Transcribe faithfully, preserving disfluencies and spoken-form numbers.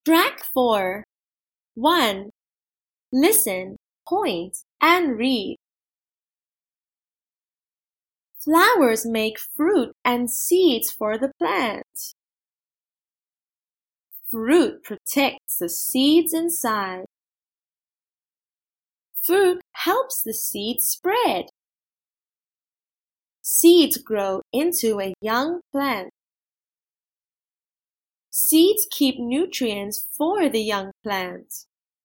Track four. one. Listen, point, and read. Flowers make fruit and seeds for the plant. Fruit protects the seeds inside. Fruit helps the seeds spread. Seeds grow into a young plant. Seeds keep nutrients for the young plant.